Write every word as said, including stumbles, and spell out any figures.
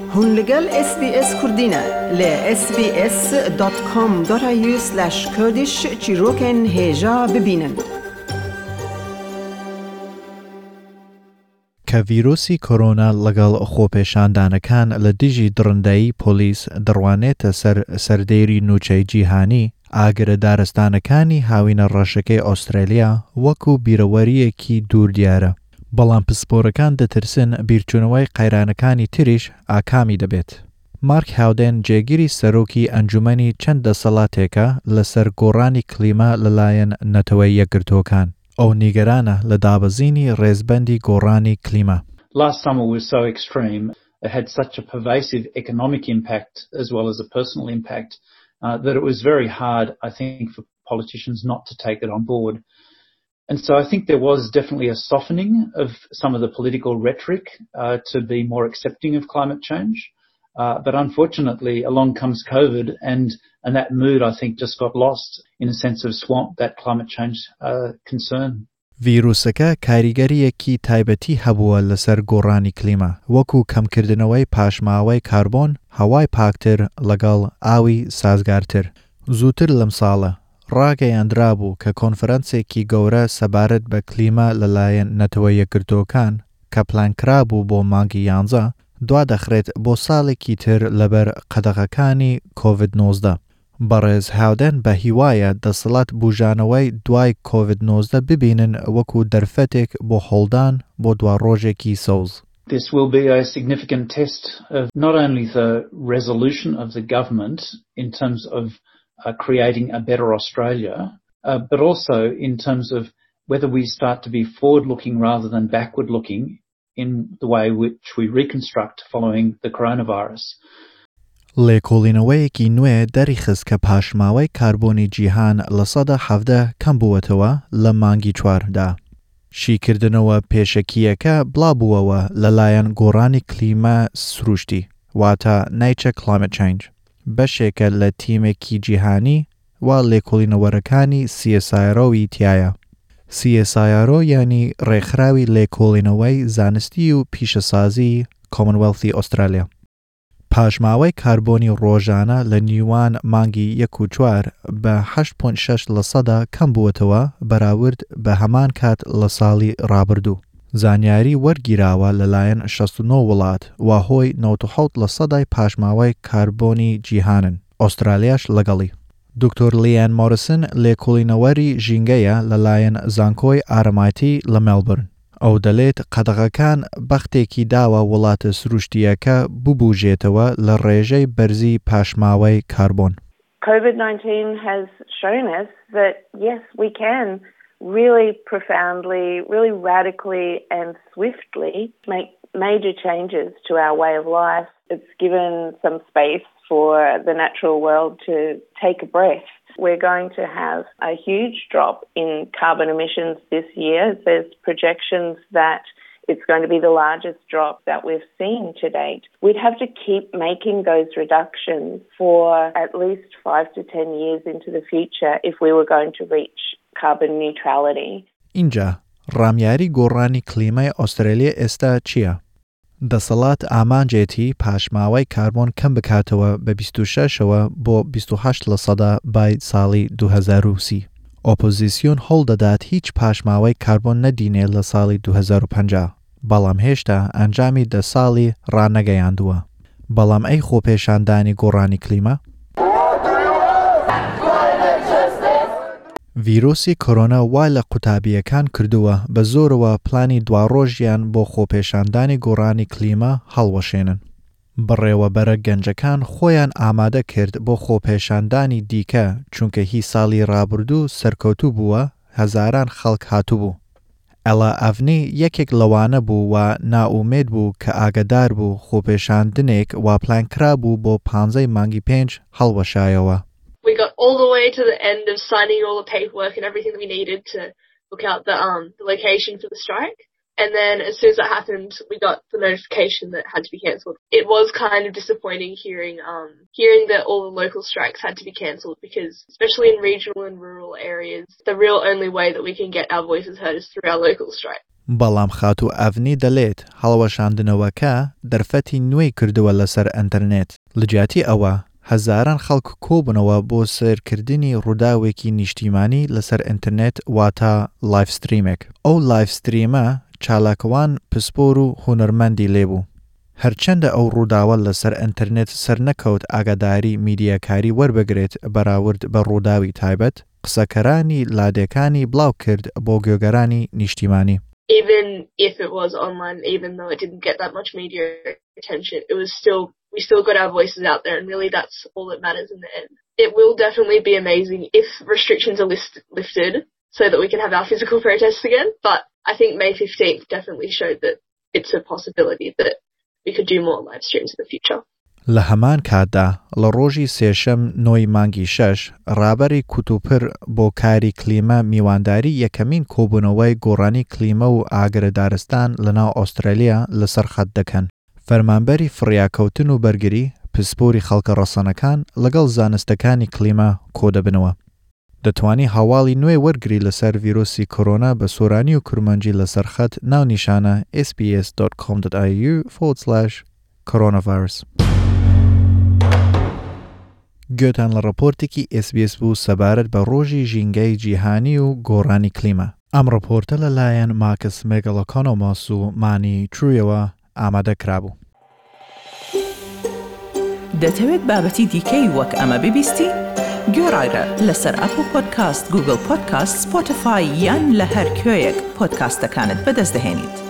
هون لگل اس بی اس کردینه ل اس بی اس دات کام دات ای یو سلش کردیش چیروکن هجا ببینن. که ویروسی کرونا لگل خۆپێشاندانەکان لە دژی درندایی پۆلیس دەڕوانێتە سەر سەردەیری نوچەی جیهانی، ئاگرە دارستانەکانی هاوینە ڕەشەکەی ئۆسترالیا وەکو بیرەوەریەکی دوور دیارە. بەڵام پسپۆرەکان دەترسن بیرچوونەوەی قەیرانەکانی تریش ئاکامی دەبێت. مارک هاودێن جێگیری سەرۆکی ئەنجومەنی چەند دەسەڵاتێکە لەسەر گۆڕانی کلیما لەلایەن نەتەوەی یەکگرتووەکان. ئەو نیگەرانە لە دابەزینی ڕێزبەندی گۆڕانی کلیما. Last summer was so extreme, it had such a pervasive economic impact as well as a personal impact uh, that it was very hard, I think, for politicians not to take it on board. And so I think there was definitely a softening of some of the political rhetoric uh, to be more accepting of climate change. Uh, but unfortunately, along comes COVID, and, and that mood, I think, just got lost in a sense of swamp that climate change uh, concern. ڤیرۆسەکە کاریگەریەکی تایبەتی هەبووە لەسەر گۆڕانی کلیما، وەکو کەمکردنەوەی پاشماوەی کاربۆن، هەوای پاکتر لەگەڵ ئاوی سازگارتر. زووتر لەم ساڵە ڕاگەیاندرابوو کە کۆنفرەنسێکی گەورە سەبارەت بە کلیما لەلایەن نەتەوەی یەکگرتووەکان کە پلانکرابوو بۆ مانگی یانزە دوا دەخرێت بۆ ساڵێکی تر لەبەر قەدەغەکانی کۆڤید نۆزدە. بەڕێز هاودێن بە هیوایە دەسەڵات بوژانەوەی دوای کۆڤید نۆزدە ببینن وەکو دەرفەتێک بۆ هەڵدان بۆ دوا ڕۆژێکی سەوز. This will be a significant test of not only the resolution of the government in terms of uh, creating a better Australia, uh, but also in terms of whether we start to be forward-looking rather than backward-looking in the way which we reconstruct following the coronavirus. لێکۆڵینەوەیەکی نوێ دەریخست کە پاشماوەی کاربۆنی جیهان لە سەدا حەڤدە کەم بووەتەوە لە مانگی چواردا. شیکردنەوە پێشەکیەکە بڵابووەوە لەلایەن گۆڕانی کلیما سروشتی، واتە Nature Climate Change، بەشێکە لە تیمێکی جیهانی و لێکۆڵینەوەرەکانی سی ئێس آی آر ئۆی تایە. سی ئێس آی آر ئۆ یعنی ڕێکخراوی لێکۆڵینەوەی زانستی و پیشەسازی کۆمنوێڵثی ئۆسترالیا. پاشماوەی کاربۆنی ڕۆژانە لە نیوان مانگی یەک و چوار بە هەشت پۆینت شەش لە سەدا کەم بووەتەوە بەراورد بە هەمان کات لە ساڵی ڕابردوو. زانیاری وەرگیراوە لەلایەن شەست و نۆ وڵات و هۆی نەوەت و حەوت لە سەدای پاشماوەی کاربۆنی جیهانن، ئۆسترالیاش لەگەڵی. دکتۆر لیان مۆریسن لێکۆڵینەوەری ژینگەیە لەلایەن زانکۆی ئارەمایەتی لە مێلبورن. ئەو دەڵێت قەدەغەکان بەختێکی داوە وڵاتە سروشتیەکە ببوژێتەوە لە ڕێژەی بەرزی پاشماوەی کاربۆن. COVID nineteen has shown us that yes, we can really profoundly, really radically and swiftly make major changes to our way of life. It's given some space for the natural world to take a breath. We're going to have a huge drop in carbon emissions this year. There's projections that it's going to be the largest drop that we've seen to date. We'd have to keep making those reductions for at least five to ten years into the future if we were going to reach carbon neutrality. اینجا ڕامیاری گۆڕانی کلیمای ئۆسترالیا ئێستا چییە؟ دەسەڵات ئامانجێتی پاشماوەی کاربۆن کەم بکاتەوە بە بیست و شەشەوە بۆ بیست و هەشت لە سەدا بای ساڵی دوو هەزار و سی. ئۆپۆزیسیۆن هەوڵ دەدات هیچ پاشماوەی کاربۆن نەدینێ لە ساڵی دوو هەزار و پەنجا، بەڵام هێشتا ئەنجامی دە ساڵی ڕانەگەیاندووە. بەڵام ئەی خۆپێشاندانی گۆڕانی کلیما؟ ڤیرۆسی کۆرۆنا وای لە قوتابیەکان کردووە بە زۆرەوە پلانی دواڕۆژیان بۆ خۆپێشاندانی گۆڕانی کلیما هەڵوەشێنن. بڕێوەبەرە گەنجەکان خۆیان ئامادە کرد بۆ خۆپێشاندانی دیکە چونکە هی ساڵی ڕابردوو سەرکەوتوو بووە، هەزاران خەڵک هاتوبوو. ئەلا ئەڤنی یەکێک لەوانە بوو و نائومێد بوو کە ئاگدار بوو خۆپێشاندنێک وا پلانکرا بوو بۆ پانزەی مانگی پێنج هەڵوەشایەوە. We got all the way to the end of signing all the paperwork and everything that we needed to book out the um the location for the strike. And then as soon as that happened, we got the notification that it had to be cancelled. It was kind of disappointing hearing um hearing that all the local strikes had to be cancelled because, especially in regional and rural areas, the real only way that we can get our voices heard is through our local strike. بەڵام خات و ئەڤنی دەڵێت هەڵەوەشاندنەوەکە دەرفەتی نوێی کردووە لەسەر ئینتەرنێت. لەجیاتی ئەوە هەزاران خەڵک کۆبنەوە بۆ سەرکردنی ڕووداوێکی نیشتیمانی لەسەر ئینتەرنێت واتە لایڤ ستریمێک. ئەو لایڤ ستریمە چالاکەوان پسپۆر و هونەرمەندی لێبوو. هەرچەندە ئەو ڕووداوە لەسەر ئینتەرنێت سەرنەکەوت ئاگاداری میدیاکاری وەربگرێت بەراورد بە ڕووداوی تایبەت، قسەکەرانی لادێکانی بڵاو کرد بۆ گوێگەرانی نیشتیمانی. Even if it was online, even though it didn't get that much media attention, it was still, we still got our voices out there, and really that's all that matters in the end. It will definitely be amazing if restrictions are list, lifted so that we can have our physical protests again, but I think May fifteenth definitely showed that it's a possibility that we could do more live streams in the future. لە هەمان کاتدا لە ڕۆژی سێشەم نۆی مانگی شەش ڕابەری کوتوپر بۆ کاری کلیمە میوانداری یەکەمین کۆبوونەوەی گۆڕانی کلیمە و ئاگرەدارستان لەناو ئوسترالیا لەسەر خەت دەکەن. فەرمانبەری فڕیاکەوتن و بەرگری پسپۆری خەڵکە ڕەسەنەکان لەگەڵ زانستەکانی کلیمە کۆدەبنەوە. دەتوانی هەواڵی نوێ وەرگری لەسەر ڤیرۆسی کۆرۆنا بە سۆرانی و کورمانجی لەسەر خەت ناو نیشانە اس بی اس دات کۆم دات ئای یو فۆرۆرد سلاش کۆرۆناڤایرس. گوێتان لە ڕپۆرتێکی اس بی اس بوو سەبارەت بە ڕۆژی ژینگەی جیهانی و گۆڕانی کلیمە. ئەم ڕپۆرتە لەلایەن ماکس مێگەڵۆکۆنۆمۆس و مانی ترویەوە ئامادە کرابوو. دەتەوێت بابەتی دیکەی وەک ئەمە ببیستی؟ گۆڕایرە لەسەر ئەپل پۆدکاست، گوگل پۆدکاست، سپۆتیفای یان لە هەر کوێیەک پۆدکاستەکانت بەدەست دەهێنیت.